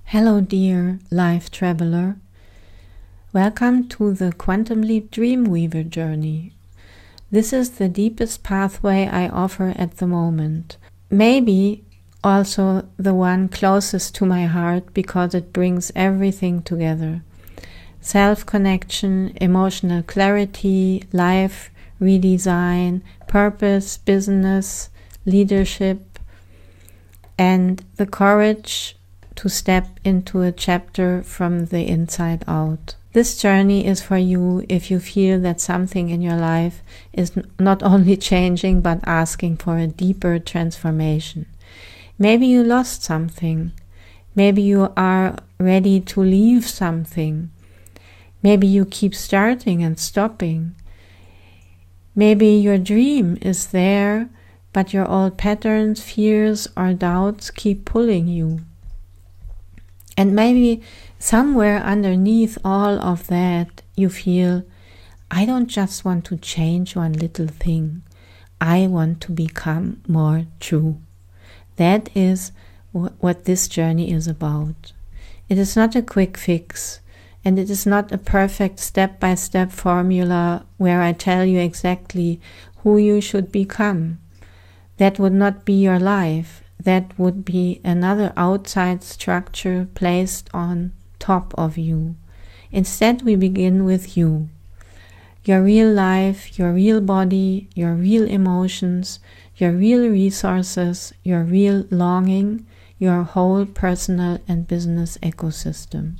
Hello dear life traveler, welcome to the Quantum Leap Dreamweaver journey. This is the deepest pathway I offer at the moment, maybe also the one closest to my heart because it brings everything together. Self-connection, emotional clarity, life redesign, purpose, business, leadership, and the courage to step into a chapter from the inside out. This journey is for you if you feel that something in your life is not only changing but asking for a deeper transformation. Maybe you lost something. Maybe you are ready to leave something. Maybe you keep starting and stopping. Maybe your dream is there, but your old patterns, fears, or doubts keep pulling you. And maybe somewhere underneath all of that, you feel, I don't just want to change one little thing. I want to become more true. That is what this journey is about. It is not a quick fix, and it is not a perfect step-by-step formula where I tell you exactly who you should become. That would not be your life. That would be another outside structure placed on top of you. Instead, we begin with you. Your real life, your real body, your real emotions, your real resources, your real longing, your whole personal and business ecosystem.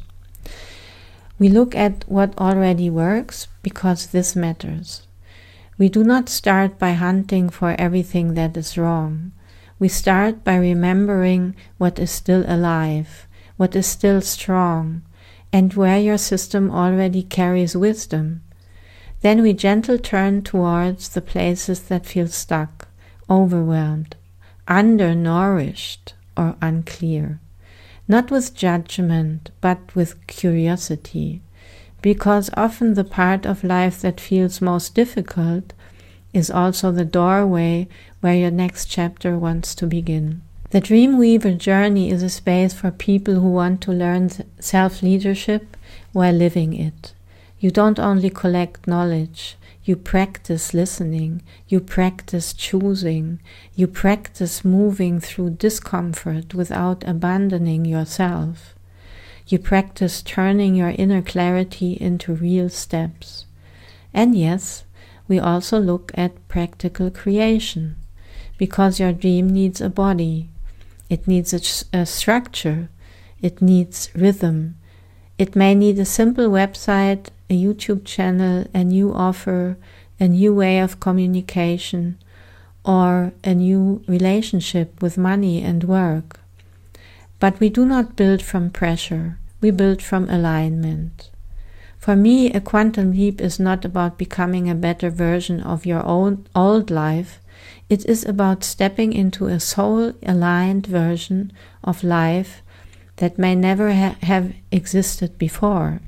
We look at what already works because this matters. We do not start by hunting for everything that is wrong. We start by remembering what is still alive, what is still strong, and where your system already carries wisdom. Then we gently turn towards the places that feel stuck, overwhelmed, undernourished, or unclear. Not with judgment, but with curiosity, because often the part of life that feels most difficult is also the doorway where your next chapter wants to begin. The Dreamweaver journey is a space for people who want to learn self-leadership while living it. You don't only collect knowledge, you practice listening, you practice choosing, you practice moving through discomfort without abandoning yourself. You practice turning your inner clarity into real steps. And yes, we also look at practical creation, because your dream needs a body, it needs a structure, it needs rhythm. It may need a simple website, a YouTube channel, a new offer, a new way of communication, or a new relationship with money and work. But we do not build from pressure, we build from alignment. For me, a quantum leap is not about becoming a better version of your own old life. It is about stepping into a soul-aligned version of life that may never have existed before.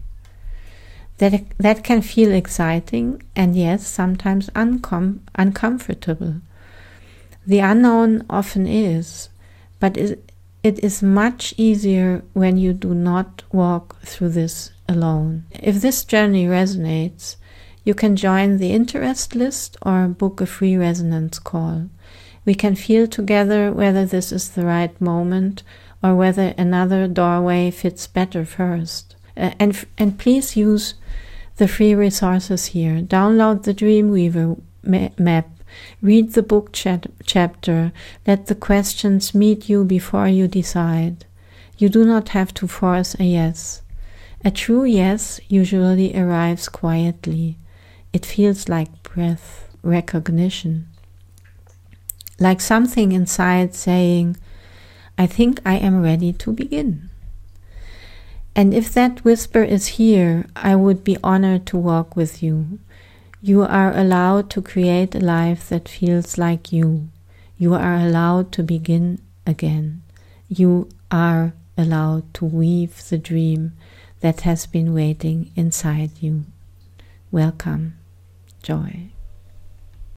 That can feel exciting and yes, sometimes uncomfortable. The unknown often is, but it is much easier when you do not walk through this alone. If this journey resonates, you can join the interest list or book a free resonance call. We can feel together whether this is the right moment or whether another doorway fits better first. And please use the free resources here. Download the Dreamweaver map. Read the book chapter. Let the questions meet you before you decide. You do not have to force a yes. A true yes usually arrives quietly. It feels like breath, recognition. Like something inside saying, I think I am ready to begin. And if that whisper is here, I would be honored to walk with you. You are allowed to create a life that feels like you. You are allowed to begin again. You are allowed to weave the dream that has been waiting inside you. Welcome. Joy.